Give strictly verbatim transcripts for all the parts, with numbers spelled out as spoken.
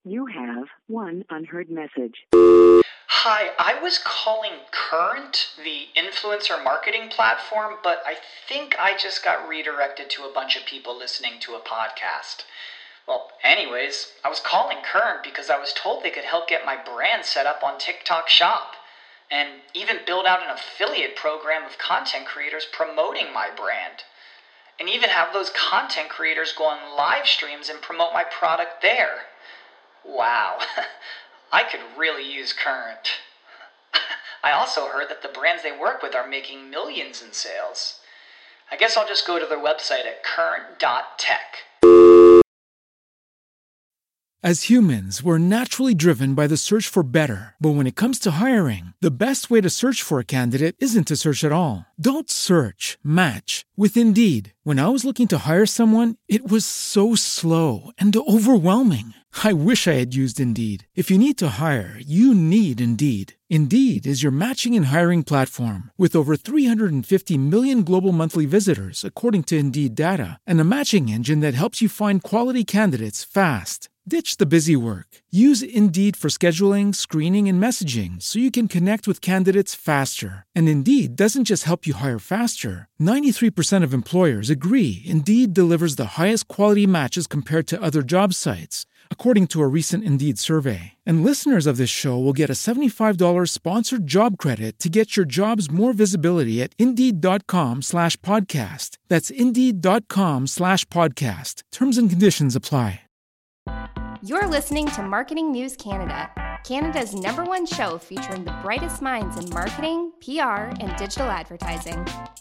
You have one unheard message. Hi, I was calling Current, the influencer marketing platform, but I think I just got redirected to a bunch of people listening to a podcast. Well, anyways, I was calling Current because I was told they could help get my brand set up on TikTok Shop, and even build out an affiliate program of content creators promoting my brand, and even have those content creators go on live streams and promote my product there. Wow, I could really use Current. I also heard that the brands they work with are making millions in sales. I guess I'll just go to their website at current dot tech. As humans, we're naturally driven by the search for better. But when it comes to hiring, the best way to search for a candidate isn't to search at all. Don't search, match with Indeed. When I was looking to hire someone, it was so slow and overwhelming. I wish I had used Indeed. If you need to hire, you need Indeed. Indeed is your matching and hiring platform with over three hundred fifty million global monthly visitors, according to Indeed data, and a matching engine that helps you find quality candidates fast. Ditch the busy work. Use Indeed for scheduling, screening, and messaging so you can connect with candidates faster. And Indeed doesn't just help you hire faster. ninety-three percent of employers agree Indeed delivers the highest quality matches compared to other job sites, according to a recent Indeed survey. And listeners of this show will get a seventy-five dollars sponsored job credit to get your jobs more visibility at Indeed.com slash podcast. That's Indeed.com slash podcast. Terms and conditions apply. You're listening to Marketing News Canada, Canada's number one show featuring the brightest minds in marketing, P R, and digital advertising.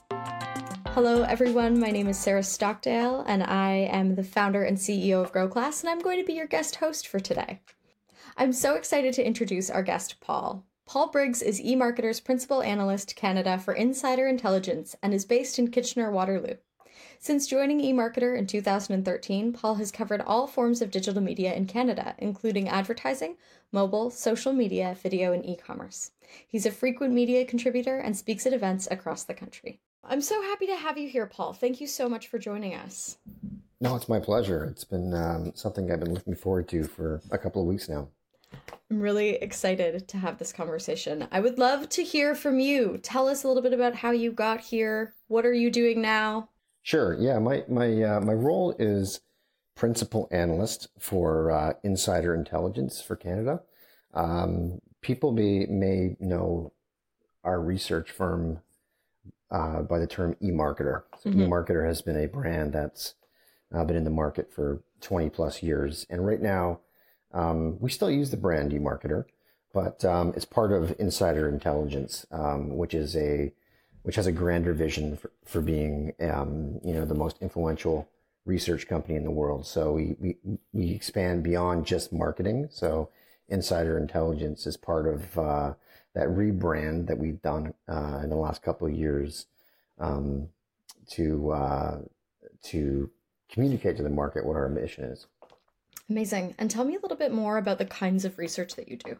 Hello everyone, my name is Sarah Stockdale and I am the founder and C E O of GrowClass, and I'm going to be your guest host for today. I'm so excited to introduce our guest, Paul. Paul Briggs is eMarketer's Principal Analyst Canada for Insider Intelligence and is based in Kitchener-Waterloo. Since joining eMarketer in two thousand thirteen, Paul has covered all forms of digital media in Canada, including advertising, mobile, social media, video, and e-commerce. He's a frequent media contributor and speaks at events across the country. I'm so happy to have you here, Paul. Thank you so much for joining us. No, it's my pleasure. It's been um, something I've been looking forward to for a couple of weeks now. I'm really excited to have this conversation. I would love to hear from you. Tell us a little bit about how you got here. What are you doing now? Sure. Yeah, my my uh, my role is principal analyst for uh, Insider Intelligence for Canada. Um, people may may know our research firm uh, by the term eMarketer. So mm-hmm. eMarketer has been a brand that's uh, been in the market for twenty plus years, and right now um, we still use the brand eMarketer, but um, it's part of Insider Intelligence, um, which is a which has a grander vision for, for being, um, you know, the most influential research company in the world. So we, we, we expand beyond just marketing. So Insider Intelligence is part of uh, that rebrand that we've done uh, in the last couple of years um, to uh, to communicate to the market what our mission is. Amazing. And tell me a little bit more about the kinds of research that you do.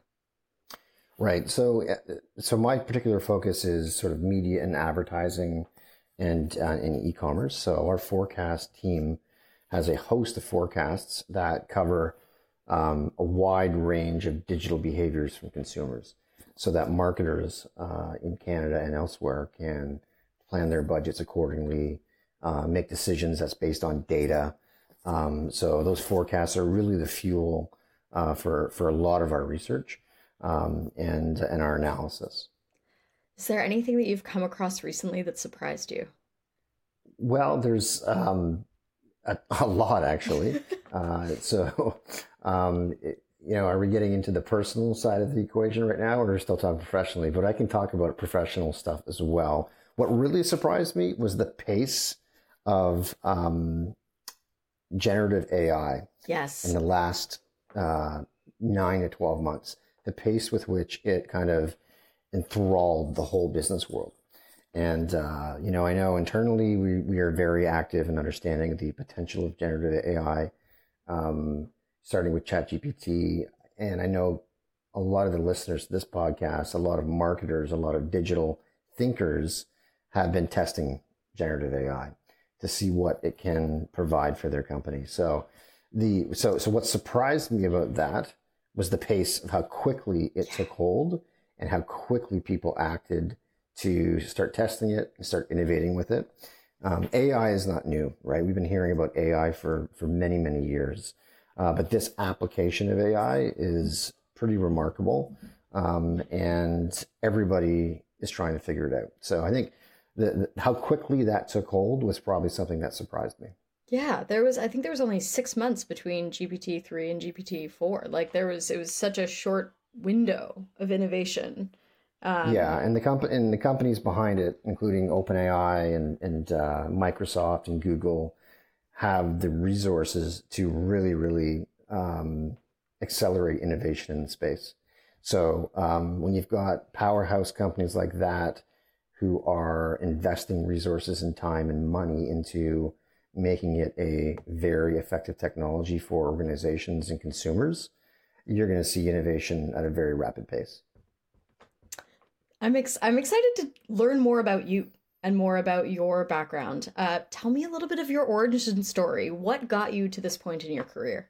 Right. So, so my particular focus is sort of media and advertising and uh, in e-commerce. So our forecast team has a host of forecasts that cover um, a wide range of digital behaviors from consumers so that marketers uh, in Canada and elsewhere can plan their budgets accordingly, uh, make decisions that's based on data. Um, so those forecasts are really the fuel uh, for, for a lot of our research. Um, and and our analysis. Is there anything that you've come across recently that surprised you? Well, there's um, a, a lot, actually. uh, so, um, it, you know, are we getting into the personal side of the equation right now, or are we still talking professionally? But I can talk about professional stuff as well. What really surprised me was the pace of um, generative A I. Yes. In the last uh, nine to twelve months. The pace with which it kind of enthralled the whole business world. And, uh, you know, I know internally we, we are very active in understanding the potential of generative A I, um, starting with ChatGPT. And I know a lot of the listeners to this podcast, a lot of marketers, a lot of digital thinkers have been testing generative A I to see what it can provide for their company. So the so so what surprised me about that was the pace of how quickly it took hold and how quickly people acted to start testing it and start innovating with it. Um, A I is not new, right? We've been hearing about A I for, for many, many years. Uh, but this application of A I is pretty remarkable. Um, and everybody is trying to figure it out. So I think the, the, how quickly that took hold was probably something that surprised me. Yeah, there was, I think there was only six months between G P T three and G P T four. Like there was, it was such a short window of innovation. Um, yeah, and the comp- and the companies behind it, including OpenAI and and uh, Microsoft and Google, have the resources to really, really um, accelerate innovation in the space. So um, when you've got powerhouse companies like that who are investing resources and time and money into making it a very effective technology for organizations and consumers, you're going to see innovation at a very rapid pace. I'm ex- I'm excited to learn more about you and more about your background. Uh, tell me a little bit of your origin story. What got you to this point in your career?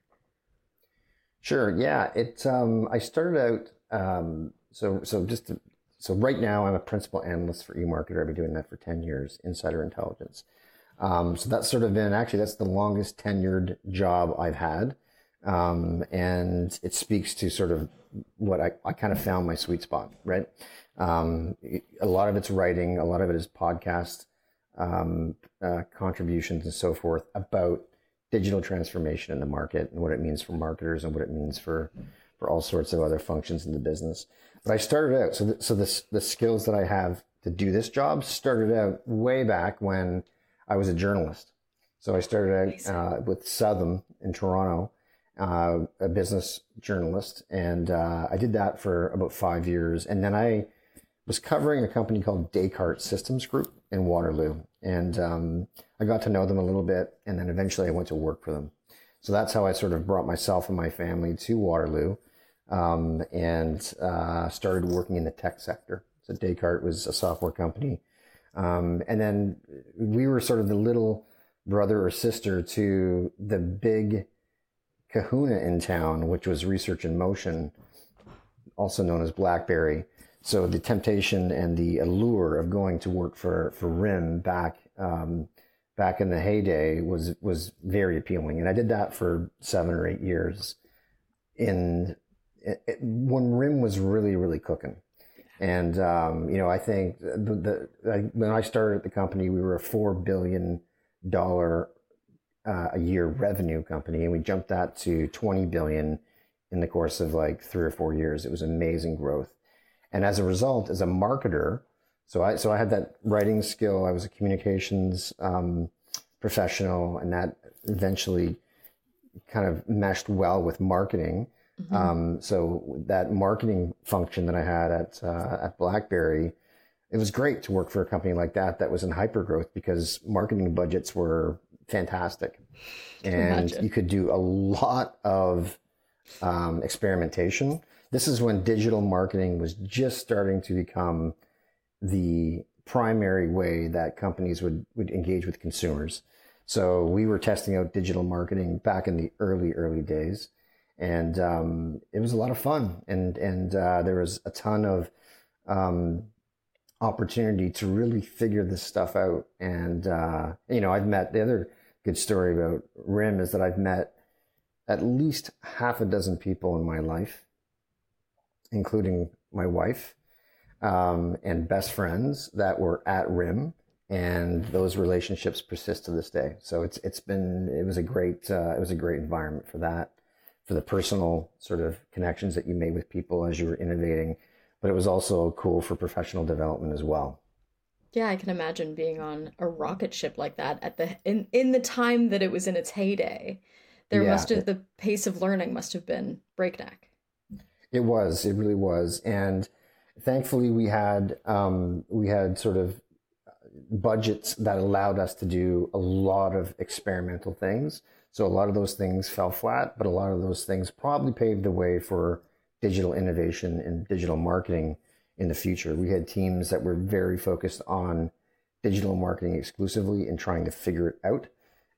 Sure. Yeah. It. Um, I started out. Um, so so just to, so right now I'm a principal analyst for eMarketer. I've been doing that for ten years. Insider Intelligence. Um, so that's sort of been actually that's the longest tenured job I've had, um, and it speaks to sort of what I, I kind of found my sweet spot. Right. Um, a lot of it's writing, a lot of it is podcast um, uh, contributions and so forth about digital transformation in the market and what it means for marketers and what it means for, for all sorts of other functions in the business. But I started out, so th- so this, the skills that I have to do this job started out way back when I was a journalist. So I started out uh, with Southam in Toronto, uh, a business journalist, and uh, I did that for about five years, and then I was covering a company called Descartes Systems Group in Waterloo. And um, I got to know them a little bit, and then eventually I went to work for them. So that's how I sort of brought myself and my family to Waterloo um, and uh, started working in the tech sector. So Descartes was a software company. Um, and then we were sort of the little brother or sister to the big kahuna in town, which was Research in Motion, also known as BlackBerry. So the temptation and the allure of going to work for, for R I M back um, back in the heyday was was very appealing, and I did that for seven or eight years. In it, it, when R I M was really really cooking, and um, you know I think the, the I, when I started at the company, we were a four billion dollar uh, a year revenue company, and we jumped that to twenty billion in the course of like three or four years. It was amazing growth. And as a result, as a marketer, so I so I had that writing skill. I was a communications um, professional, and that eventually kind of meshed well with marketing. Mm-hmm. Um, so that marketing function that I had at uh, at BlackBerry, it was great to work for a company like that that was in hypergrowth because marketing budgets were fantastic, and you could do a lot of um, experimentation. This is when digital marketing was just starting to become the primary way that companies would, would engage with consumers. So we were testing out digital marketing back in the early, early days. And um, it was a lot of fun. And, and uh, there was a ton of um, opportunity to really figure this stuff out. And, uh, you know, I've met, the other good story about R I M is that I've met at least half a dozen people in my life, including my wife, um, and best friends that were at R I M, and those relationships persist to this day. So it's it's been it was a great uh, it was a great environment for that, for the personal sort of connections that you made with people as you were innovating, but it was also cool for professional development as well. Yeah, I can imagine being on a rocket ship like that at the in in the time that it was in its heyday. There yeah, must have it, the pace of learning must have been breakneck. It was. It really was. And thankfully, we had um, we had sort of budgets that allowed us to do a lot of experimental things. So a lot of those things fell flat, but a lot of those things probably paved the way for digital innovation and digital marketing in the future. We had teams that were very focused on digital marketing exclusively and trying to figure it out.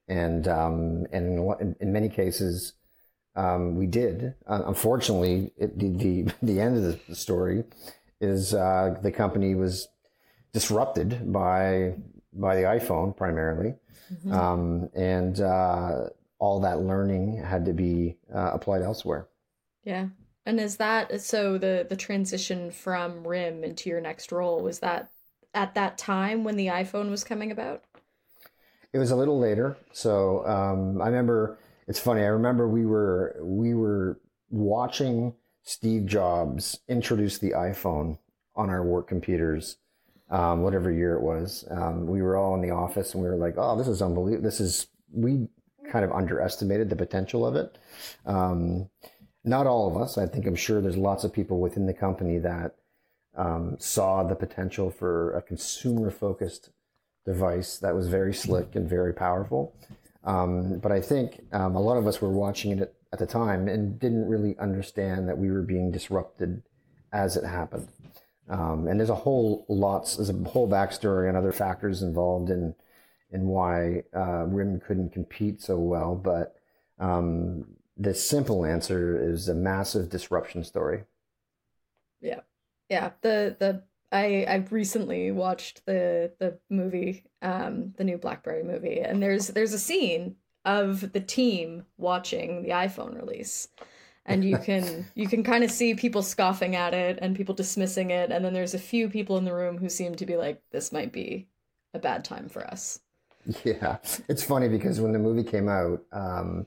and um, and in, a lot- in, in many cases, um, we did. Uh, unfortunately, it, the, the the end of the, the story is uh, the company was disrupted by by the iPhone primarily, Mm-hmm. um, and uh, all that learning had to be uh, applied elsewhere. Yeah. And is that so the the transition from R I M into your next role, was that at that time when the iPhone was coming about? It was a little later. So um, I remember, it's funny, I remember we were we were watching Steve Jobs introduce the iPhone on our work computers, um, whatever year it was. Um, we were all in the office and we were like, oh, this is unbelievable. This is, we kind of underestimated the potential of it. Um, not all of us. I think I'm sure there's lots of people within the company that um, saw the potential for a consumer-focused device that was very slick and very powerful. Um, but I think um, a lot of us were watching it at the time and didn't really understand that we were being disrupted as it happened. Um, and there's a whole lots, there's a whole backstory and other factors involved in in why uh, R I M couldn't compete so well. But um, the simple answer is a massive disruption story. Yeah. Yeah. The the I I've recently watched the the movie, um, the new BlackBerry movie, and there's there's a scene of the team watching the iPhone release. And you can you can kind of see people scoffing at it and people dismissing it, and then there's a few people in the room who seem to be like, this might be a bad time for us. Yeah, it's funny because when the movie came out, um,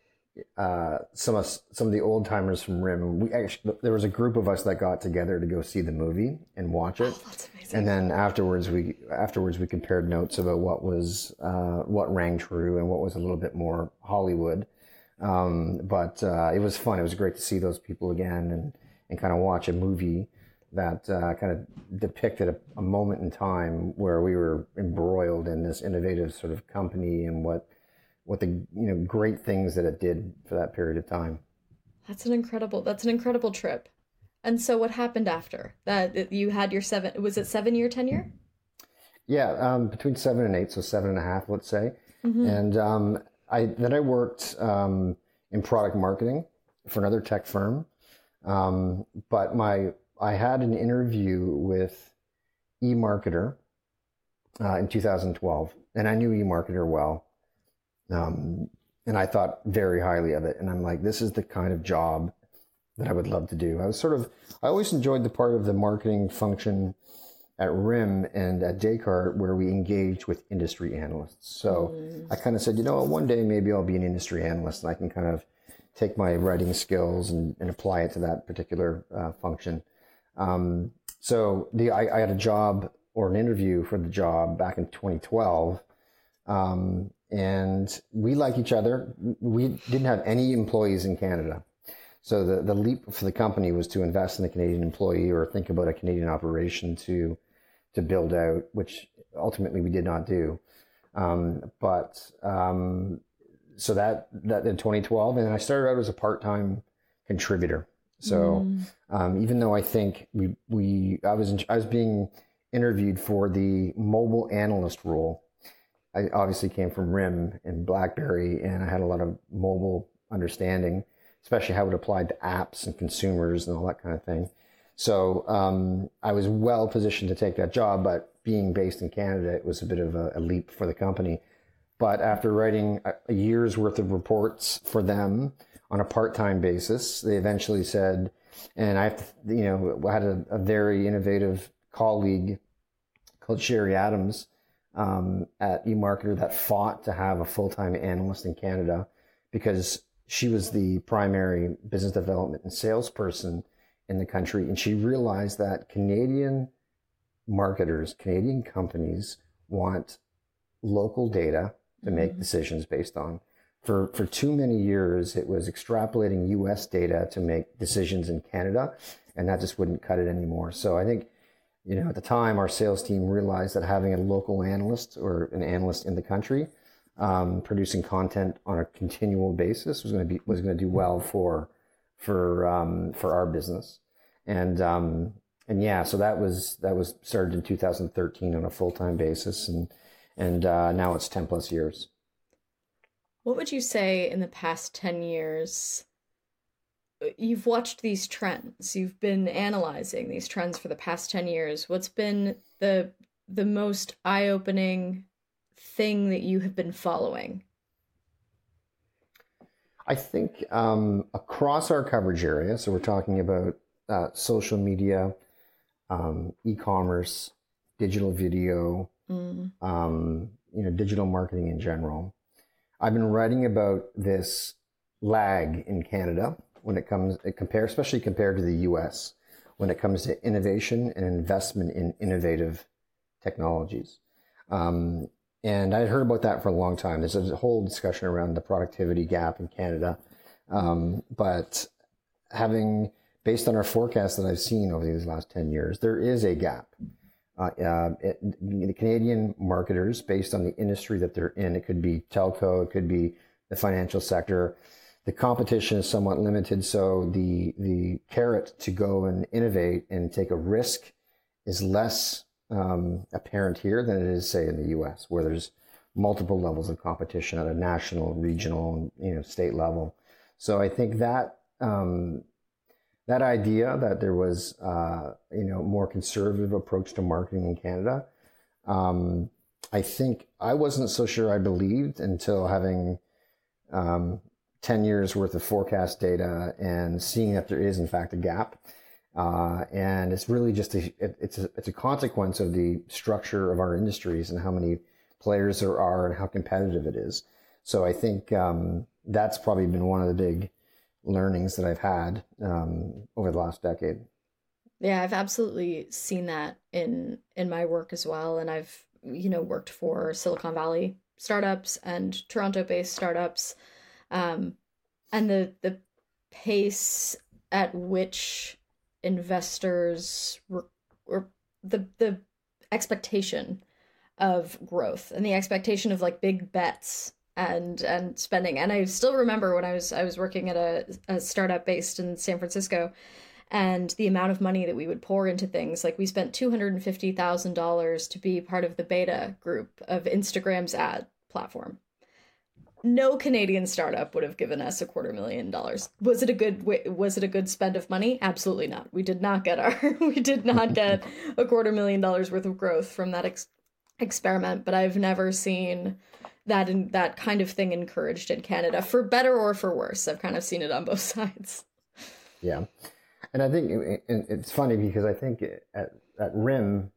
uh, some of some of the old timers from R I M, we actually, there was a group of us that got together to go see the movie and watch it. Oh, that's amazing. And then afterwards, we afterwards we compared notes about what was uh, what rang true and what was a little bit more Hollywood. Um, but uh, it was fun. It was great to see those people again and, and kind of watch a movie that uh, kind of depicted a, a moment in time where we were embroiled in this innovative sort of company and what what the you know great things that it did for that period of time. That's an incredible. That's an incredible trip. And so, what happened after that? You had your seven. Was it seven year tenure? Yeah, um, between seven and eight, so seven and a half, let's say. Mm-hmm. And um, I then I worked um, in product marketing for another tech firm. Um, but my I had an interview with eMarketer uh, in two thousand twelve, and I knew eMarketer well. Um, and I thought very highly of it. And I'm like, this is the kind of job that I would love to do. I was sort of, I always enjoyed the part of the marketing function at R I M and at Descartes where we engaged with industry analysts. So mm. I kind of said, you know, one day maybe I'll be an industry analyst and I can kind of take my writing skills and, and apply it to that particular uh, function. Um, so the I, I had a job or an interview for the job back in twenty twelve. Um, and we like each other. We didn't have any employees in Canada. So the, the leap for the company was to invest in a Canadian employee or think about a Canadian operation to to build out, which ultimately we did not do. Um, but um, so that that in twenty twelve, and I started out as a part-time contributor. So mm. um, even though I think we we I was in, I was being interviewed for the mobile analyst role. I obviously came from R I M and BlackBerry, and I had a lot of mobile understanding, especially how it applied to apps and consumers and all that kind of thing. So um, I was well positioned to take that job, but being based in Canada, it was a bit of a, a leap for the company. But after writing a, a year's worth of reports for them on a part-time basis, they eventually said, and I have to, you know, I had a, a very innovative colleague called Sherry Adams um, at eMarketer that fought to have a full-time analyst in Canada because she was the primary business development and salesperson in the country. And she realized that Canadian marketers, Canadian companies want local data to make mm-hmm. decisions based on. For, for too many years, it was extrapolating U S data to make decisions in Canada, and that just wouldn't cut it anymore. So I think, you know, at the time, our sales team realized that having a local analyst or an analyst in the country Um, producing content on a continual basis was going to be was going to do well for for um, for our business, and um, and yeah, so that was that was started in two thousand thirteen on a full time basis, and and uh, now it's ten plus years. What would you say in the past ten years? You've watched these trends. You've been analyzing these trends for the past ten years. What's been the the most eye-opening thing that you have been following? I think um, across our coverage area, so we're talking about uh, social media, um, e-commerce, digital video, mm. um, you know, digital marketing in general. I've been writing about this lag in Canada when it comes, it compare, especially compared to the U S, when it comes to innovation and investment in innovative technologies. Um, and I had heard about that for a long time. There's a whole discussion around the productivity gap in Canada. Um, but having, based on our forecast that I've seen over these last ten years, there is a gap. Uh, uh, it, the Canadian marketers, based on the industry that they're in, it could be telco, it could be the financial sector. The competition is somewhat limited, so the the carrot to go and innovate and take a risk is less um, apparent here than it is, say, in the U S, where there's multiple levels of competition at a national, regional, you know, state level. So I think that um, that idea that there was, uh, you know, more conservative approach to marketing in Canada, um, I think I wasn't so sure I believed until having um, ten years worth of forecast data and seeing that there is in fact a gap. Uh, and it's really just a, it, it's a, it's a consequence of the structure of our industries and how many players there are and how competitive it is. So I think um, that's probably been one of the big learnings that I've had um, over the last decade. Yeah, I've absolutely seen that in in my work as well. And I've, you know, worked for Silicon Valley startups and Toronto-based startups. Um, and the the pace at which investors were, or the the expectation of growth and the expectation of like big bets and and spending. And I still remember when I was I was working at a, a startup based in San Francisco, and the amount of money that we would pour into things. Like, we spent two hundred fifty thousand dollars to be part of the beta group of Instagram's ad platform. No Canadian startup would have given us a quarter million dollars. Was it a good was it a good spend of money? Absolutely not. We did not get our we did not get a quarter million dollars worth of growth from that ex- experiment. But I've never seen that in, that kind of thing encouraged in Canada, for better or for worse. I've kind of seen it on both sides. Yeah, and I think it, it's funny because I think at at R I M,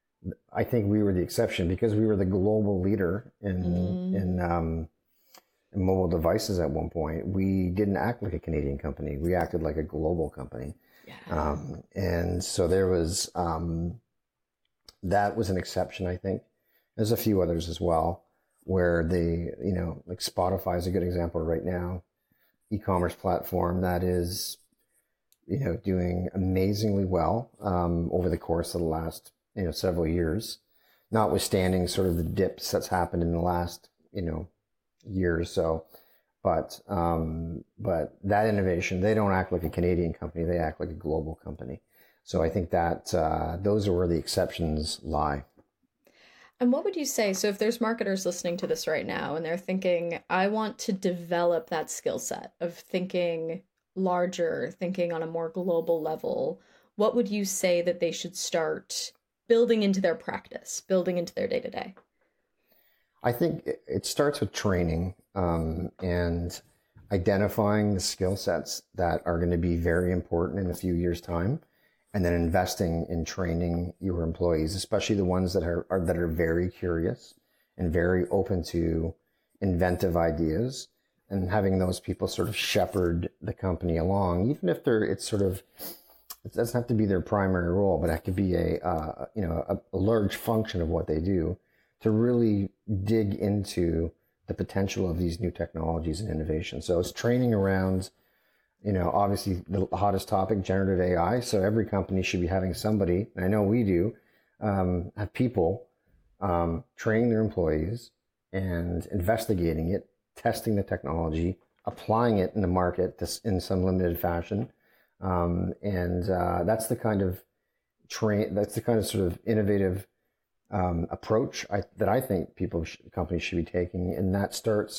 I think we were the exception because we were the global leader in mm. in. Um, mobile devices at one point. We didn't act like a Canadian company. We acted like a global company. Yeah. Um, and so there was, um, that was an exception, I think. There's a few others as well, where they, you know, like Spotify is a good example right now, e-commerce platform that is, you know, doing amazingly well um, over the course of the last, you know, several years, notwithstanding sort of the dips that's happened in the last, you know, year or so, but um, but that innovation, they don't act like a Canadian company; they act like a global company. So I think that uh, those are where the exceptions lie. And what would you say? So if there's marketers listening to this right now and they're thinking, I want to develop that skill set of thinking larger, thinking on a more global level, what would you say that they should start building into their practice, building into their day to day? I think it starts with training um, and identifying the skill sets that are going to be very important in a few years' time, and then investing in training your employees, especially the ones that are, are that are very curious and very open to inventive ideas, and having those people sort of shepherd the company along, even if they're it's sort of it doesn't have to be their primary role, but it could be a uh, you know a, a large function of what they do, to really dig into the potential of these new technologies and innovation. So it's training around, you know, obviously the hottest topic, generative A I. So every company should be having somebody, and I know we do, um, have people um, training their employees and investigating it, testing the technology, applying it in the market to, in some limited fashion. Um, and uh, that's the kind of train, that's the kind of sort of innovative Um, approach I, that I think people, sh- companies should be taking, and that starts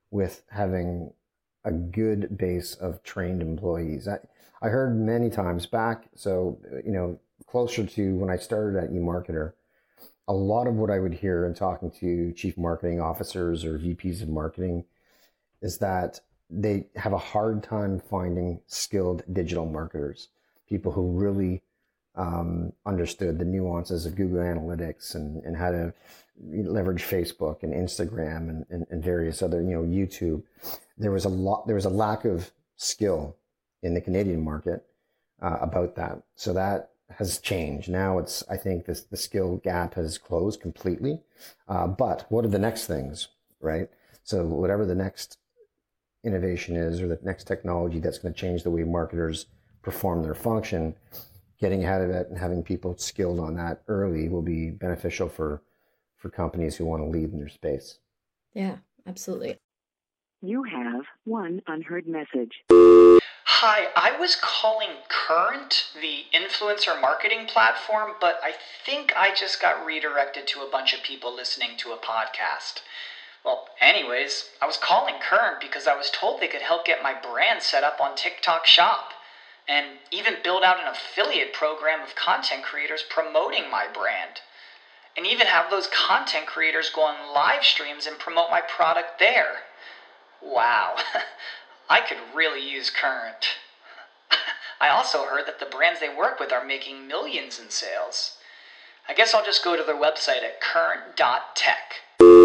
with having a good base of trained employees. I, I heard many times back, so, you know, closer to when I started at eMarketer, a lot of what I would hear in talking to chief marketing officers or V Ps of marketing is that they have a hard time finding skilled digital marketers, people who really um, understood the nuances of Google Analytics and, and how to leverage Facebook and Instagram and, and, and various other, you know, YouTube. There was a lot, there was a lack of skill in the Canadian market uh, about that. So that has changed. Now it's, I think this, the skill gap has closed completely. Uh, but what are the next things, right? So whatever the next innovation is, or the next technology that's going to change the way marketers perform their function, getting ahead of it and having people skilled on that early will be beneficial for, for companies who want to lead in their space. Yeah, absolutely. You have one unheard message. Hi, I was calling Current, the influencer marketing platform, but I think I just got redirected to a bunch of people listening to a podcast. Well, anyways, I was calling Current because I was told they could help get my brand set up on TikTok Shop, and even build out an affiliate program of content creators promoting my brand, and even have those content creators go on live streams and promote my product there. Wow, I could really use Current. I also heard that the brands they work with are making millions in sales. I guess I'll just go to their website at current dot tech.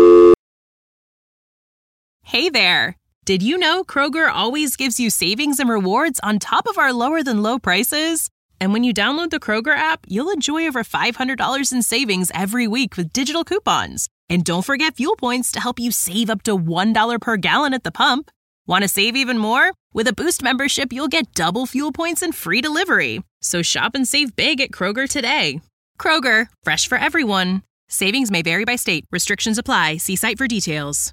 Hey there! Did you know Kroger always gives you savings and rewards on top of our lower-than-low prices? And when you download the Kroger app, you'll enjoy over five hundred dollars in savings every week with digital coupons. And don't forget fuel points to help you save up to one dollar per gallon at the pump. Want to save even more? With a Boost membership, you'll get double fuel points and free delivery. So shop and save big at Kroger today. Kroger, fresh for everyone. Savings may vary by state. Restrictions apply. See site for details.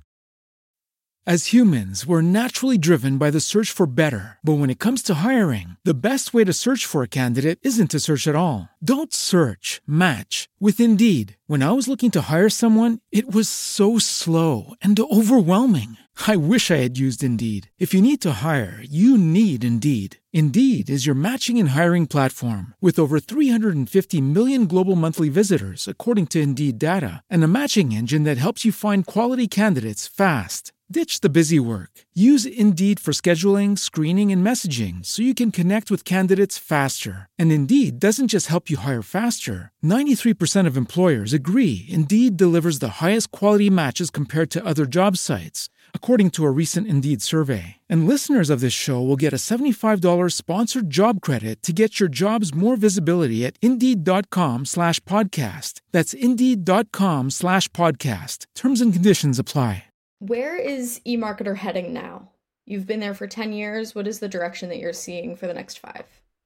As humans, we're naturally driven by the search for better. But when it comes to hiring, the best way to search for a candidate isn't to search at all. Don't search, match with Indeed. When I was looking to hire someone, it was so slow and overwhelming. I wish I had used Indeed. If you need to hire, you need Indeed. Indeed is your matching and hiring platform with over three hundred fifty million global monthly visitors, according to Indeed data, and a matching engine that helps you find quality candidates fast. Ditch the busy work. Use Indeed for scheduling, screening, and messaging so you can connect with candidates faster. And Indeed doesn't just help you hire faster. ninety-three percent of employers agree Indeed delivers the highest quality matches compared to other job sites, according to a recent Indeed survey. And listeners of this show will get a seventy-five dollars sponsored job credit to get your jobs more visibility at Indeed.com slash podcast. That's Indeed.com slash podcast. Terms and conditions apply. Where is eMarketer heading now? You've been there for ten years. What is the direction that you're seeing for the next five?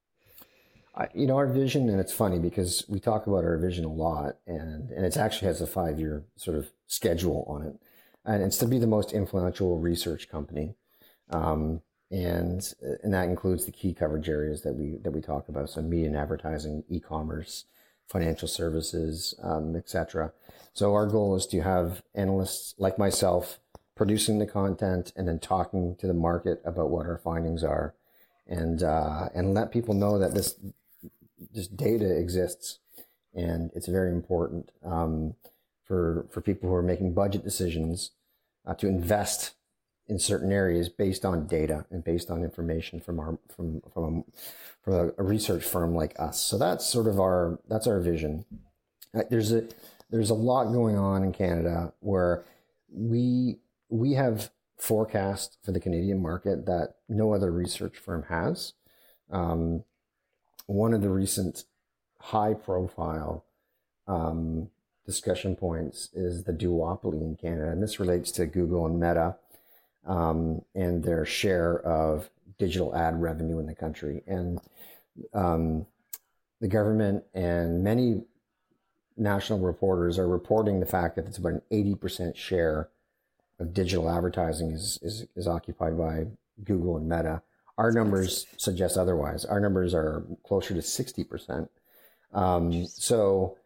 I, you know, our vision, and it's funny because we talk about our vision a lot, and, and it actually has a five-year sort of schedule on it. And it's to be the most influential research company. Um, and and that includes the key coverage areas that we that we talk about. So media and advertising, e-commerce, financial services, um, et cetera. So our goal is to have analysts like myself producing the content and then talking to the market about what our findings are, and uh, and let people know that this this data exists, and it's very important um, for for people who are making budget decisions uh, to invest in certain areas based on data and based on information from our from from a, from a, a research firm like us. So that's sort of our that's our vision. Uh, there's a there's a lot going on in Canada where we we have forecast for the Canadian market that no other research firm has. Um, one of the recent high-profile um, discussion points is the duopoly in Canada, and this relates to Google and Meta um, and their share of digital ad revenue in the country. And um, the government and many national reporters are reporting the fact that it's about an eighty percent share of digital advertising is, is, is occupied by Google and Meta. Our numbers suggest otherwise. Our numbers are closer to sixty percent. Um, so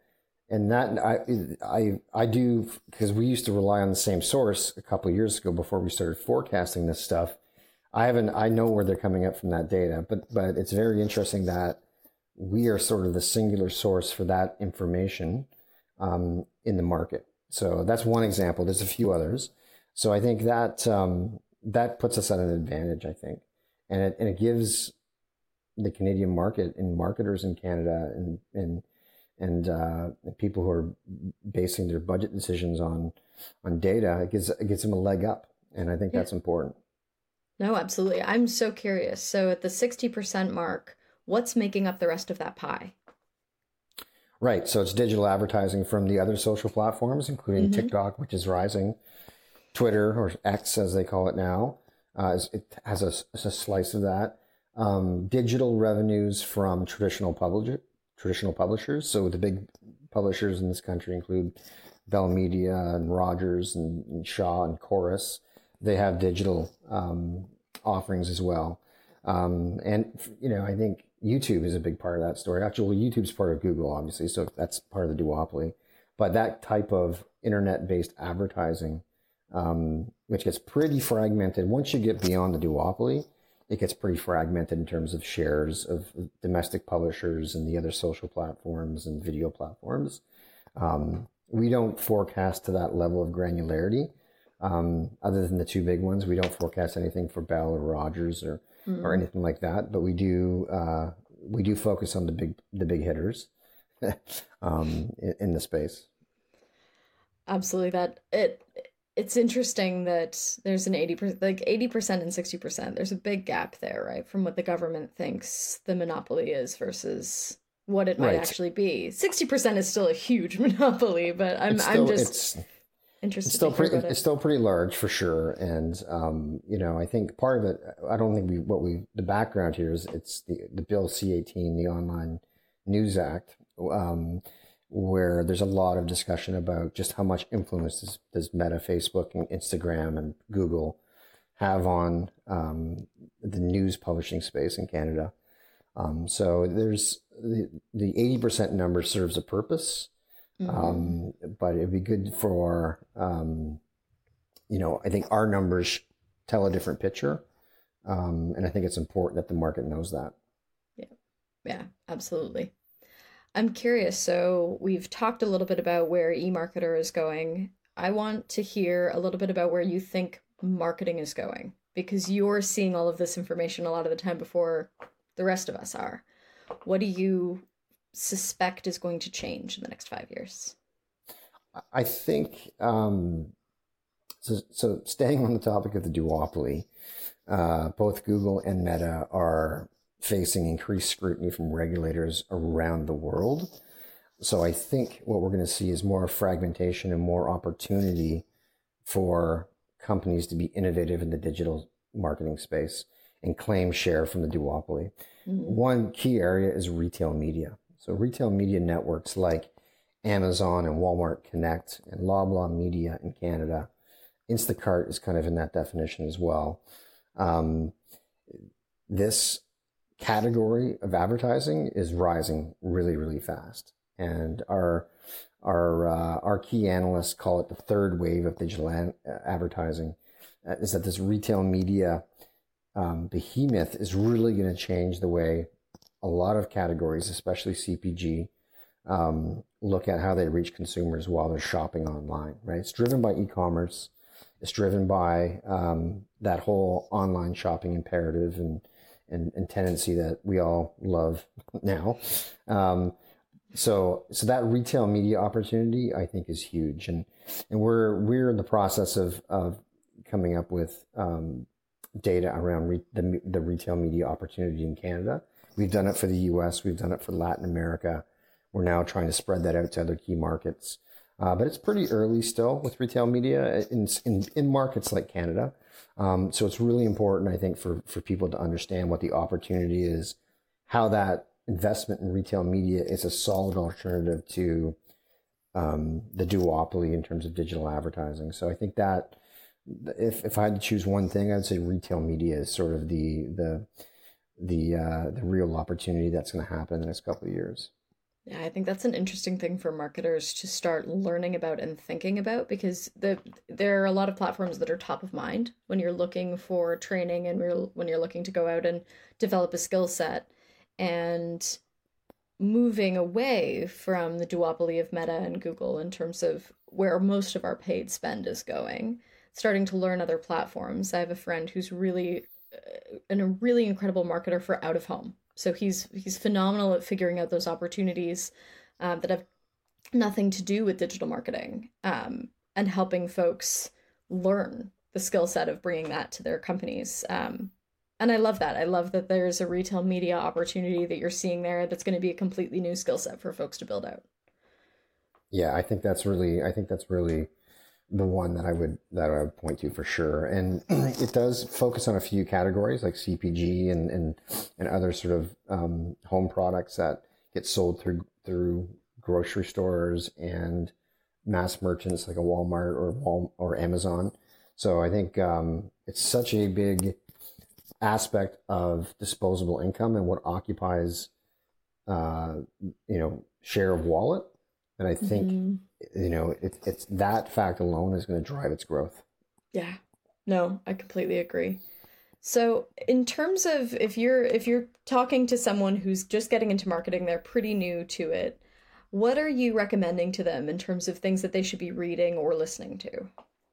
and that I I I do, because we used to rely on the same source a couple of years ago before we started forecasting this stuff. I haven't I know where they're coming up from that data, but but it's very interesting that we are sort of the singular source for that information um, in the market. So that's one example. There's a few others. So I think that um, that puts us at an advantage, I think, and it and it gives the Canadian market and marketers in Canada and and and uh, people who are basing their budget decisions on on data, it gives it gives them a leg up, and I think yeah. that's important. No, absolutely. I'm so curious. So at the sixty percent mark, what's making up the rest of that pie? Right. So it's digital advertising from the other social platforms, including mm-hmm. TikTok, which is rising, Twitter, or X as they call it now. Uh, it has a, a slice of that. Um, digital revenues from traditional publisher, traditional publishers. So the big publishers in this country include Bell Media and Rogers and, and Shaw and Chorus. They have digital um, offerings as well. Um, and, you know, I think YouTube is a big part of that story. Actually, YouTube's part of Google, obviously, so that's part of the duopoly. But that type of internet-based advertising, um, which gets pretty fragmented, once you get beyond the duopoly, it gets pretty fragmented in terms of shares of domestic publishers and the other social platforms and video platforms. Um, we don't forecast to that level of granularity. Um, other than the two big ones, we don't forecast anything for Bell or Rogers or mm-hmm. or anything like that. But we do uh, we do focus on the big the big hitters um, in, in the space. Absolutely, that it. It's interesting that there's an eighty percent, like eighty percent and sixty percent. There's a big gap there, right? From what the government thinks the monopoly is versus what it might right. actually be. sixty percent is still a huge monopoly, but I'm still, I'm just it's, interested. It's still to pretty. It. It's still pretty large for sure, and um, you know, I think part of it. I don't think we what we the background here is it's the the Bill C eighteen, the Online News Act. Um, where there's a lot of discussion about just how much influence does, does Meta, Facebook, and Instagram and Google have on um, the news publishing space in Canada. Um, so there's the, the eighty percent number serves a purpose, mm-hmm. um, but it'd be good for, um, you know, I think our numbers tell a different picture. Um, and I think it's important that the market knows that. Yeah, yeah, absolutely. I'm curious. So we've talked a little bit about where eMarketer is going. I want to hear a little bit about where you think marketing is going, because you're seeing all of this information a lot of the time before the rest of us are. What do you suspect is going to change in the next five years? I think, um, so, so staying on the topic of the duopoly, uh, both Google and Meta are facing increased scrutiny from regulators around the world. So I think what we're going to see is more fragmentation and more opportunity for companies to be innovative in the digital marketing space and claim share from the duopoly. Mm-hmm. One key area is retail media. So retail media networks like Amazon and Walmart Connect and Loblaw Media in Canada. Instacart is kind of in that definition as well. Um, this category of advertising is rising really, really fast. And our our uh, our key analysts call it the third wave of digital an- advertising, uh, is that this retail media um, behemoth is really going to change the way a lot of categories, especially C P G, um, look at how they reach consumers while they're shopping online, right? It's driven by e-commerce. It's driven by um, that whole online shopping imperative and And, and tendency that we all love now. Um, so so that retail media opportunity, I think, is huge. And and we're we're in the process of of coming up with um, data around re- the, the retail media opportunity in Canada. We've done it for the U S. We've done it for Latin America. We're now trying to spread that out to other key markets. Uh, but it's pretty early still with retail media in in, in markets like Canada. Um, so it's really important, I think, for, for people to understand what the opportunity is, how that investment in retail media is a solid alternative to um, the duopoly in terms of digital advertising. So I think that if if I had to choose one thing, I'd say retail media is sort of the the the uh, the real opportunity that's going to happen in the next couple of years. Yeah, I think that's an interesting thing for marketers to start learning about and thinking about, because the there are a lot of platforms that are top of mind when you're looking for training and we're, when you're looking to go out and develop a skill set, and moving away from the duopoly of Meta and Google in terms of where most of our paid spend is going, starting to learn other platforms. I have a friend who's really uh, and a really incredible marketer for out of home. So he's he's phenomenal at figuring out those opportunities um, that have nothing to do with digital marketing, um, and helping folks learn the skill set of bringing that to their companies. Um, and I love that. I love that there's a retail media opportunity that you're seeing there that's going to be a completely new skill set for folks to build out. Yeah, I think that's really, I think that's really the one that I would that I would point to for sure. And it does focus on a few categories like C P G and and, and other sort of um, home products that get sold through through grocery stores and mass merchants like a Walmart or Wal or Amazon. So I think um, it's such a big aspect of disposable income and what occupies uh, you know share of wallet. And I think, mm-hmm. you know, it, it's that fact alone is going to drive its growth. Yeah, no, I completely agree. So in terms of if you're if you're talking to someone who's just getting into marketing, they're pretty new to it, what are you recommending to them in terms of things that they should be reading or listening to?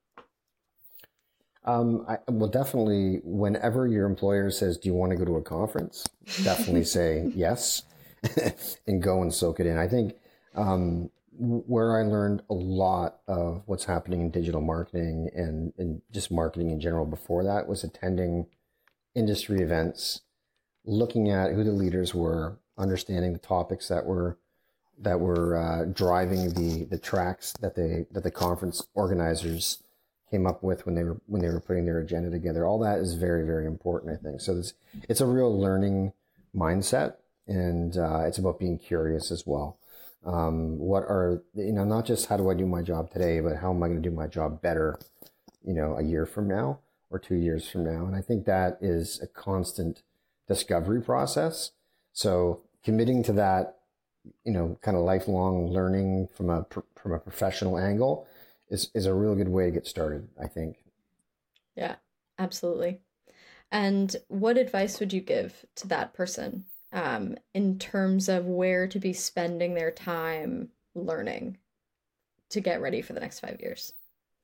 Um, I, well, definitely, whenever your employer says, do you want to go to a conference? Definitely say yes and go and soak it in. I think Um, where I learned a lot of what's happening in digital marketing and, and just marketing in general before that was attending industry events, looking at who the leaders were, understanding the topics that were that were uh, driving the the tracks that they that the conference organizers came up with when they were when they were putting their agenda together. All that is very, very important, I think. So it's it's a real learning mindset, and uh, it's about being curious as well. Um, what are, you know, not just how do I do my job today, but how am I going to do my job better, you know, a year from now or two years from now? And I think that is a constant discovery process. So committing to that, you know, kind of lifelong learning from a, from a professional angle is, is a real good way to get started, I think. Yeah, absolutely. And what advice would you give to that person? Um, in terms of where to be spending their time learning to get ready for the next five years?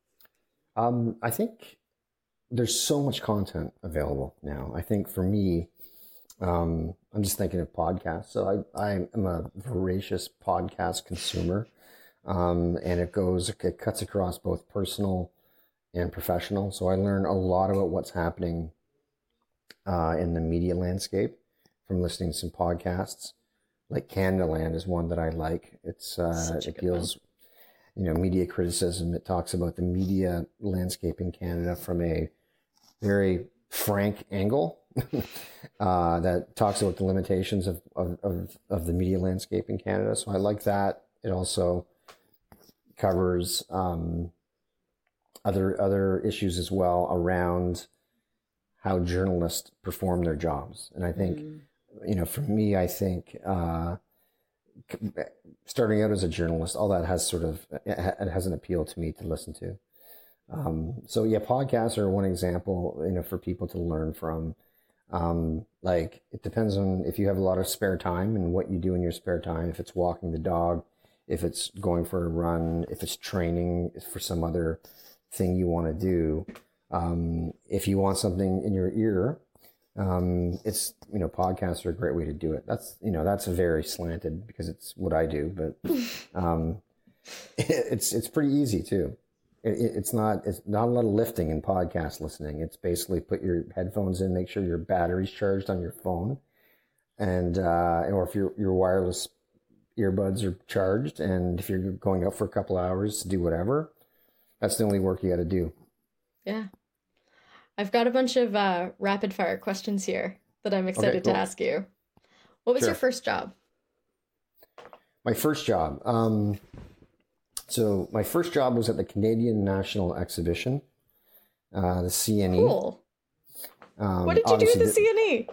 Um, I think there's so much content available now. I think for me, um, I'm just thinking of podcasts. So I, I am a voracious podcast consumer, um, and it goes, it cuts across both personal and professional. So I learn a lot about what's happening uh, in the media landscape from listening to some podcasts. Like Canada Land is one that I like. It's uh, it deals, one. you know, media criticism. It talks about the media landscape in Canada from a very frank angle. uh, that talks about the limitations of, of of of the media landscape in Canada. So I like that. It also covers um, other other issues as well around how journalists perform their jobs, and I think. Mm. You know, for me, I think uh, starting out as a journalist, all that has sort of, it has an appeal to me to listen to. Um, so yeah, podcasts are one example, you know, for people to learn from. Um, like, it depends on if you have a lot of spare time and what you do in your spare time, if it's walking the dog, if it's going for a run, if it's training for some other thing you want to do. Um, if you want something in your ear, Um, it's, you know, podcasts are a great way to do it. That's, you know, that's very slanted because it's what I do, but, um, it's, it's pretty easy too. It, it's not, it's not a lot of lifting in podcast listening. It's basically put your headphones in, make sure your battery's charged on your phone, and, uh, or if your, your wireless earbuds are charged, and if you're going out for a couple hours to do whatever, that's the only work you got to do. Yeah. I've got a bunch of uh, rapid fire questions here that I'm excited okay, cool. to ask you. What was sure. your first job? My first job. Um, so my first job was at the Canadian National Exhibition, uh, the C N E. Cool. Um, what did you do at the, the C N E?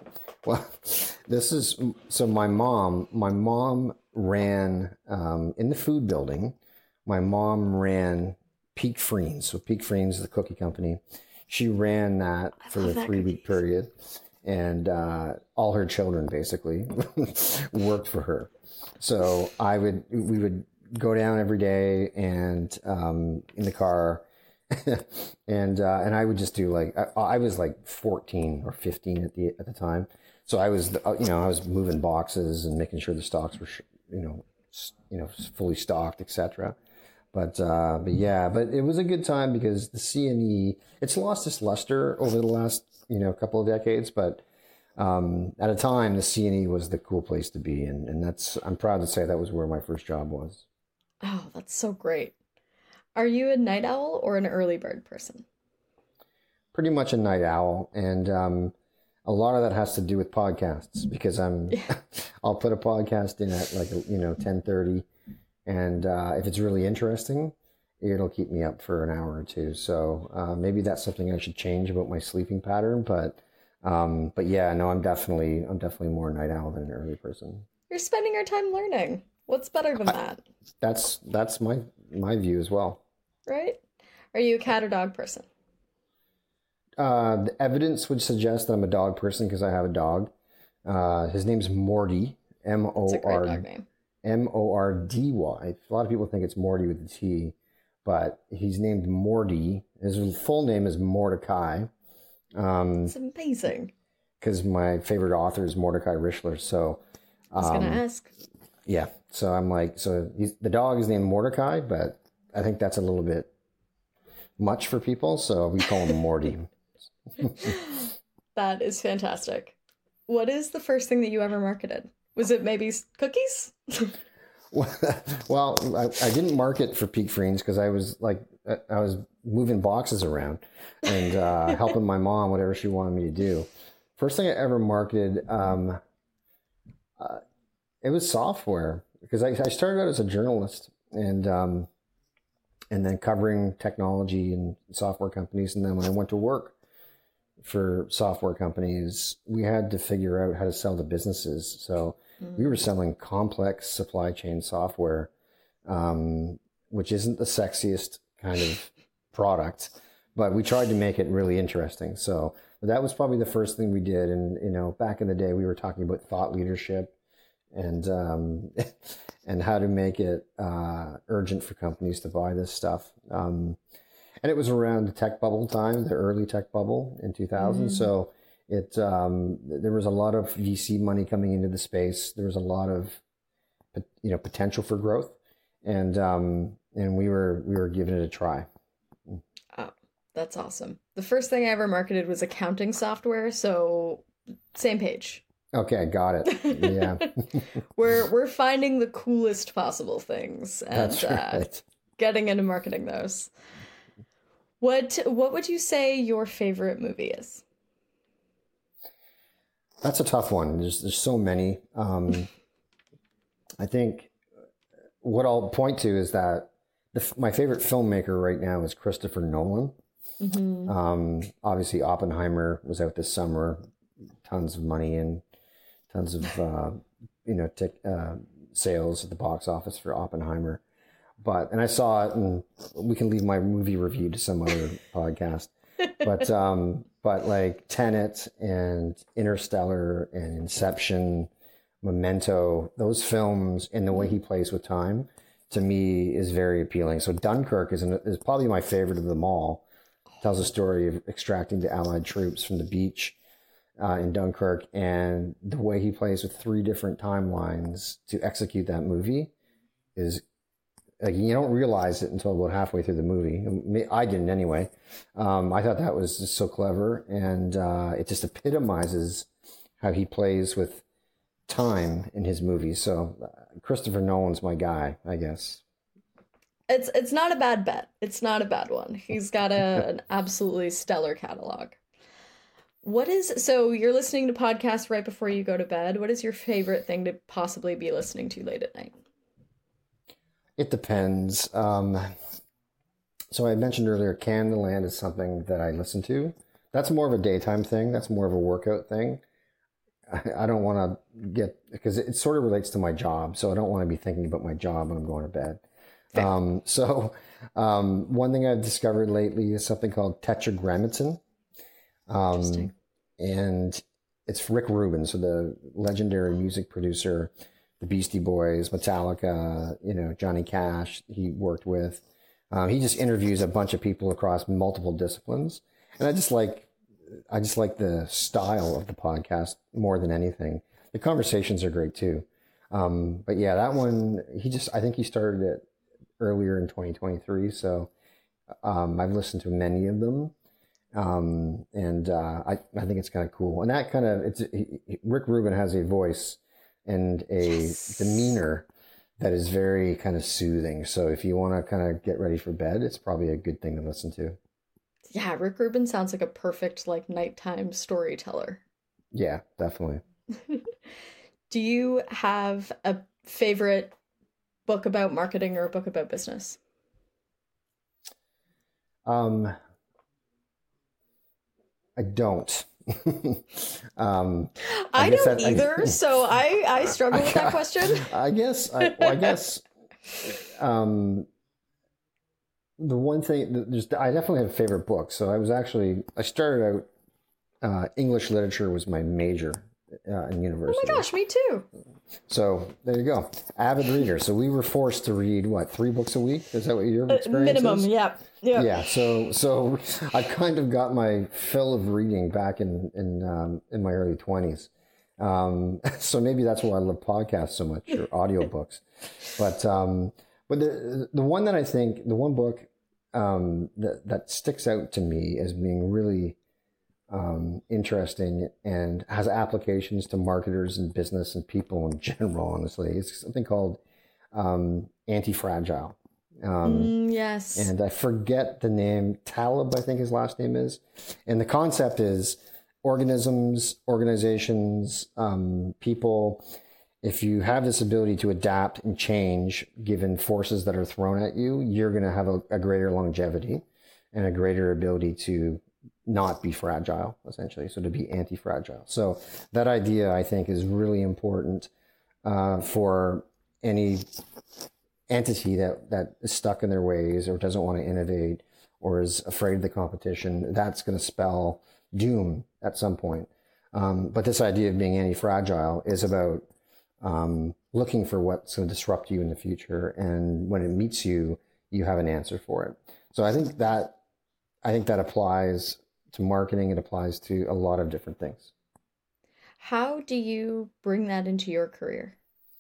Well, this is so my mom, my mom ran um, in the food building. My mom ran Peak Freens. So Peak Freens is the cookie company. She ran that for the three week period. And uh, all her children basically worked for her. So I would, we would go down every day and um, in the car. and uh, and I would just do like I, I was like fourteen or fifteen at the at the time, so I was you know I was moving boxes and making sure the stocks were you know you know fully stocked, et cetera. But uh, but yeah, but it was a good time because the C and E, it's lost its luster over the last you know couple of decades, but um, at a time the C and E was the cool place to be, and and that's I'm proud to say that was where my first job was. Oh, that's so great. Are you a night owl or an early bird person? Pretty much a night owl, and um, a lot of that has to do with podcasts because I'm, I'll put a podcast in at like you know ten thirty, and uh, if it's really interesting, it'll keep me up for an hour or two. So uh, maybe that's something I should change about my sleeping pattern. But um, but yeah, no, I'm definitely I'm definitely more a night owl than an early person. You're spending your time learning. What's better than that? I, that's that's my my view as well. Right? Are you a cat or dog person? Uh, the evidence would suggest that I'm a dog person because I have a dog. Uh, his name's Morty, M O R M O R D Y. A lot of people think it's Morty with a T, but he's named Morty. His full name is Mordecai. Um, it's amazing. Because my favorite author is Mordecai Richler. So um, I was going to ask. Yeah. So I'm like, so he's, the dog is named Mordecai, but I think that's a little bit much for people, so we call him Morty. That is fantastic. What is the first thing that you ever marketed? Was it maybe cookies? Well, I, I didn't market for Peak Freens because I was like, I was moving boxes around and uh, helping my mom, whatever she wanted me to do. First thing I ever marketed, um, uh, it was software because I, I started out as a journalist and um, and then covering technology and software companies. And then when I went to work for software companies, we had to figure out how to sell to businesses. So mm. we were selling complex supply chain software, um, which isn't the sexiest kind of product, but we tried to make it really interesting. So that was probably the first thing we did. And, you know, back in the day, we were talking about thought leadership and um, and how to make it uh, urgent for companies to buy this stuff. Um, and it was around the tech bubble time, the early tech bubble in two thousand. Mm-hmm. So it um, there was a lot of V C money coming into the space. There was a lot of you know potential for growth, and um, and we were we were giving it a try. Oh, that's awesome. The first thing I ever marketed was accounting software. So same page. Okay, got it. Yeah. we're we're finding the coolest possible things and That's right. uh, getting into marketing those. What what would you say your favorite movie is? That's a tough one. There's there's so many. Um, I think what I'll point to is that the, my favorite filmmaker right now is Christopher Nolan. Mm-hmm. Um, obviously, Oppenheimer was out this summer. Tons of money and tons of uh, you know t- uh, sales at the box office for Oppenheimer. But and I saw it, and we can leave my movie review to some other podcast. But um, but like Tenet and Interstellar and Inception, Memento, those films and the way he plays with time, to me is very appealing. So Dunkirk is an, is probably my favorite of them all. Tells a story of extracting the Allied troops from the beach uh, in Dunkirk, and the way he plays with three different timelines to execute that movie is like you don't realize it until about halfway through the movie. I didn't anyway. Um, I thought that was just so clever, and uh, it just epitomizes how he plays with time in his movies. So uh, Christopher Nolan's my guy, I guess. It's it's not a bad bet. It's not a bad one. He's got a, an absolutely stellar catalog. What is so you're listening to podcasts right before you go to bed? What is your favorite thing to possibly be listening to late at night? It depends. Um, so I mentioned earlier, Candyland is something that I listen to. That's more of a daytime thing. That's more of a workout thing. I, I don't want to get, because it sort of relates to my job. So I don't want to be thinking about my job when I'm going to bed. Um, so um, one thing I've discovered lately is something called Tetragrammaton. Um, Interesting. And it's Rick Rubin, so the legendary music producer, the Beastie Boys, Metallica, you know, Johnny Cash, he worked with. Um, he just interviews a bunch of people across multiple disciplines. And I just like, I just like the style of the podcast more than anything. The conversations are great too. Um, but yeah, that one, he just, I think he started it earlier in twenty twenty-three. So um, I've listened to many of them. Um, and uh, I, I think it's kind of cool. And that kind of, it's he, Rick Rubin has a voice and a Yes. demeanor that is very kind of soothing. So if you want to kind of get ready for bed, it's probably a good thing to listen to. Yeah, Rick Rubin sounds like a perfect like nighttime storyteller. Yeah, definitely. Do you have a favorite book about marketing or a book about business? Um, I don't. um, I, guess don't that- I- either, so I, I struggle with that question. I guess, I, well, I guess, um, the one thing, there's, I definitely have a favorite book. So I was actually, I started out, uh, English literature was my major uh, in Oh university. my gosh, me too. So there you go. Avid reader. So we were forced to read, what, three books a week? Is that what your experience Minimum, is? yeah. Yeah. Yeah, so so I kind of got my fill of reading back in in um, in my early twenties. Um, so maybe that's why I love podcasts so much, or audiobooks. But um, but the the one that I think the one book um, that that sticks out to me as being really um, interesting and has applications to marketers and business and people in general, honestly, is something called um, Anti-Fragile. Um, Mm, yes. and I forget the name, Taleb, I think his last name is. And the concept is organisms, organizations, um, people, if you have this ability to adapt and change given forces that are thrown at you, you're going to have a, a greater longevity and a greater ability to not be fragile, essentially. So to be anti-fragile. So that idea, I think, is really important uh, for any entity that, that is stuck in their ways or doesn't want to innovate or is afraid of the competition. That's going to spell doom at some point. Um, but this idea of being anti-fragile is about um, looking for what's going to disrupt you in the future. And when it meets you, you have an answer for it. So I think that, I think that applies to marketing. It applies to a lot of different things. How do you bring that into your career?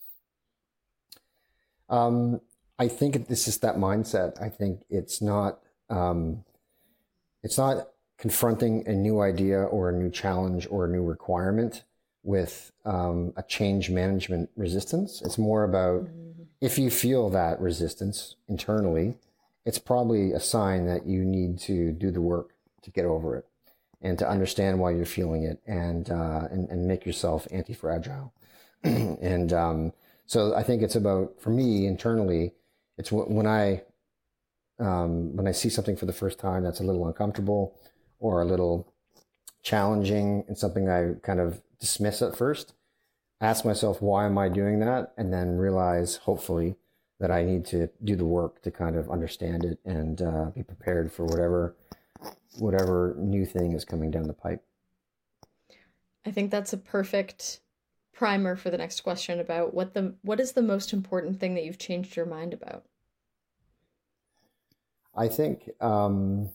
Um, I think this is that mindset. I think it's not, um, it's not confronting a new idea or a new challenge or a new requirement with um, a change management resistance. It's more about mm-hmm. if you feel that resistance internally, it's probably a sign that you need to do the work to get over it and to understand why you're feeling it and uh, and, and make yourself anti-fragile. and um, so I think it's about, for me internally, it's when I um, when I see something for the first time that's a little uncomfortable or a little challenging and something I kind of dismiss at first, ask myself, why am I doing that? And then realize, hopefully, that I need to do the work to kind of understand it and uh, be prepared for whatever whatever new thing is coming down the pipe. I think that's a perfect primer for the next question about what the what is the most important thing that you've changed your mind about? I think um,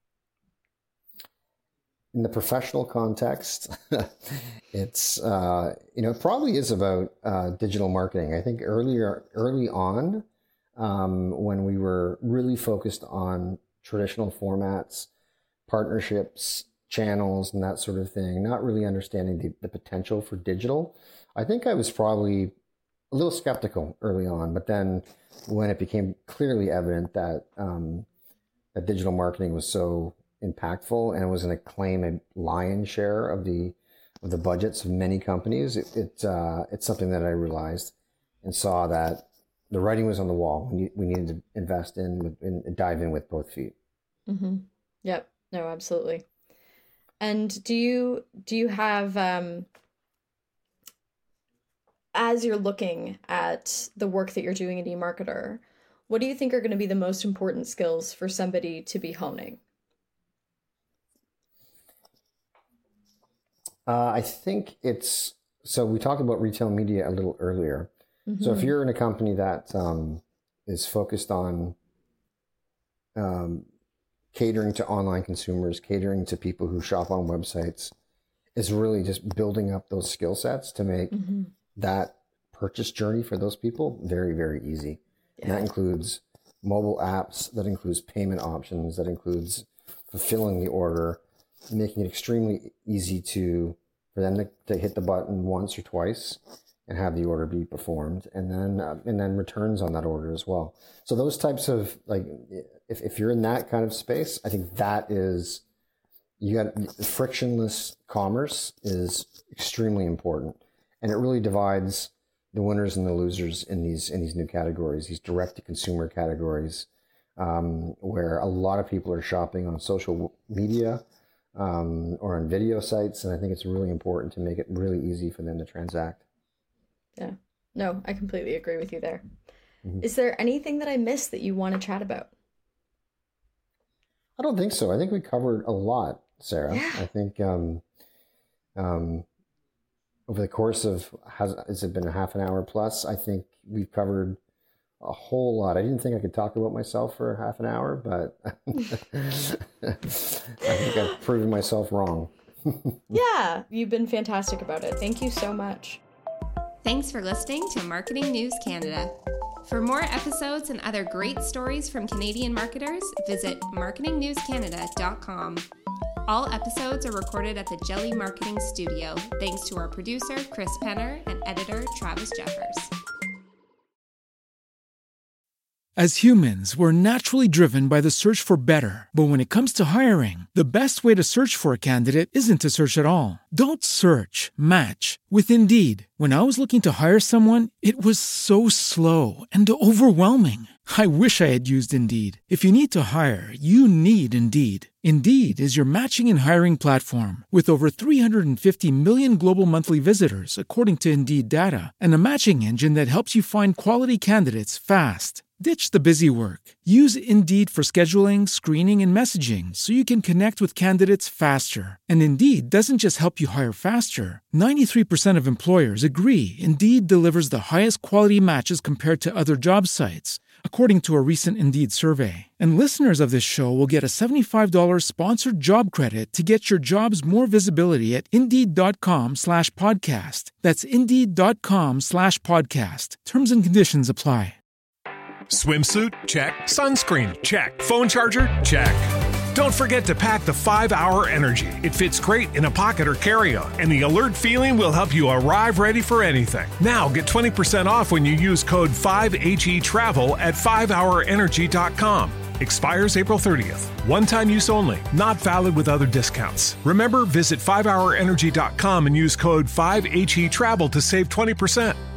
in the professional context, it's, uh, you know, it probably is about uh, digital marketing. I think earlier, early on, um, when we were really focused on traditional formats, partnerships, channels, and that sort of thing, not really understanding the, the potential for digital, I think I was probably a little skeptical early on. But then when it became clearly evident that, um, that digital marketing was so impactful and it was going to claim a lion's share of the of the budgets of many companies, it, it uh, it's something that I realized and saw that the writing was on the wall. We, we needed to invest in and dive in with both feet. Mm-hmm. Yep. No, absolutely. And do you do you have um, as you're looking at the work that you're doing in eMarketer, what do you think are going to be the most important skills for somebody to be honing? Uh, I think it's, so we talked about retail media a little earlier. Mm-hmm. So if you're in a company that um, is focused on um, catering to online consumers, catering to people who shop on websites, is really just building up those skill sets to make mm-hmm. that purchase journey for those people very, very easy. Yeah. And that includes mobile apps, that includes payment options, that includes fulfilling the order, making it extremely easy to for them to, to hit the button once or twice and have the order be performed, and then uh, and then returns on that order as well. So those types of, like, if, if you're in that kind of space, I think that is, you got frictionless commerce is extremely important, and it really divides the winners and the losers in these in these new categories, these direct to consumer categories, um, where a lot of people are shopping on social media um, or on video sites, and I think it's really important to make it really easy for them to transact. Yeah, no, I completely agree with you there. Mm-hmm. Is there anything that I missed that you want to chat about? I don't think so. I think we covered a lot, Sarah. Yeah. I think um, um, over the course of, has, has it been a half an hour plus? I think we've covered a whole lot. I didn't think I could talk about myself for half an hour, but I think I've proven myself wrong. Yeah, you've been fantastic about it. Thank you so much. Thanks for listening to Marketing News Canada. For more episodes and other great stories from Canadian marketers, visit marketing news canada dot com. All episodes are recorded at the Jelly Marketing Studio, thanks to our producer, Chris Penner, and editor, Travis Jeffers. As humans, we're naturally driven by the search for better. But when it comes to hiring, the best way to search for a candidate isn't to search at all. Don't search, match with Indeed. When I was looking to hire someone, it was so slow and overwhelming. I wish I had used Indeed. If you need to hire, you need Indeed. Indeed is your matching and hiring platform with over three hundred fifty million global monthly visitors, according to Indeed data, and a matching engine that helps you find quality candidates fast. Ditch the busy work. Use Indeed for scheduling, screening, and messaging so you can connect with candidates faster. And Indeed doesn't just help you hire faster. ninety-three percent of employers agree Indeed delivers the highest quality matches compared to other job sites, according to a recent Indeed survey. And listeners of this show will get a seventy-five dollars sponsored job credit to get your jobs more visibility at Indeed.com slash podcast. That's Indeed.com slash podcast. Terms and conditions apply. Swimsuit? Check. Sunscreen? Check. Phone charger? Check. Don't forget to pack the five hour Energy. It fits great in a pocket or carry-on, and the alert feeling will help you arrive ready for anything. Now get twenty percent off when you use code five H E travel at five hour energy dot com. Expires April thirtieth. One-time use only. Not valid with other discounts. Remember, visit five hour energy dot com and use code five H E travel to save twenty percent.